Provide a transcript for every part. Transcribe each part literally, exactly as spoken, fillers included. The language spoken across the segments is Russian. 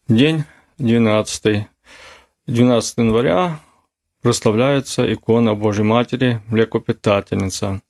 День двенадцатый. двенадцатого января прославляется икона Божьей Матери, Млекопитательница.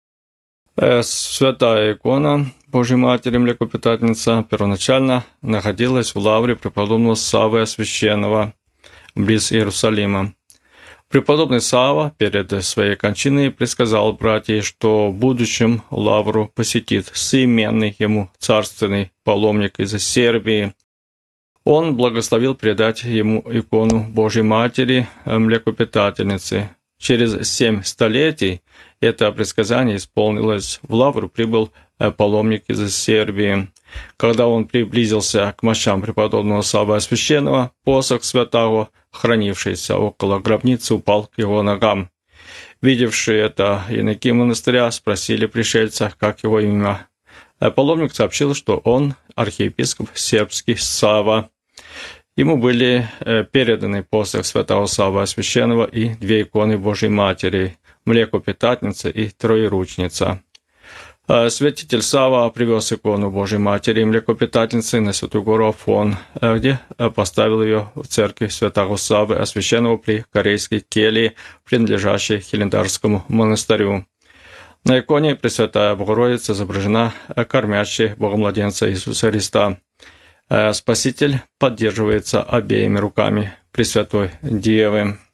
Святая икона Божьей Матери, Млекопитательница, первоначально находилась в лавре преподобного Саввы Освященного, близ Иерусалима. Преподобный Савва перед своей кончиной предсказал братьям, что в будущем лавру посетит соименный ему царственный паломник из Сербии. Он благословил передать ему икону Божьей Матери, Млекопитательницы. Через семь столетий это предсказание исполнилось. В лавру прибыл паломник из Сербии. Когда он приблизился к мощам преподобного Саввы Освященного, посох святого, хранившийся около гробницы, упал к его ногам. Видевшие это иноки монастыря спросили пришельца, как его имя. Паломник сообщил, что он архиепископ сербский Савва. Ему были переданы посох святого Саввы Освященного и две иконы Божьей Матери, Млекопитательница и Троеручница. Святитель Савва привез икону Божьей Матери и Млекопитательницы на Святую гору Афон, где поставил ее в церкви святого Саввы Освященного при Корейской келье, принадлежащей Хилендарскому монастырю. На иконе Пресвятая Богородица изображена кормящей Богомладенца Иисуса Христа. Спаситель поддерживается обеими руками Пресвятой Девы.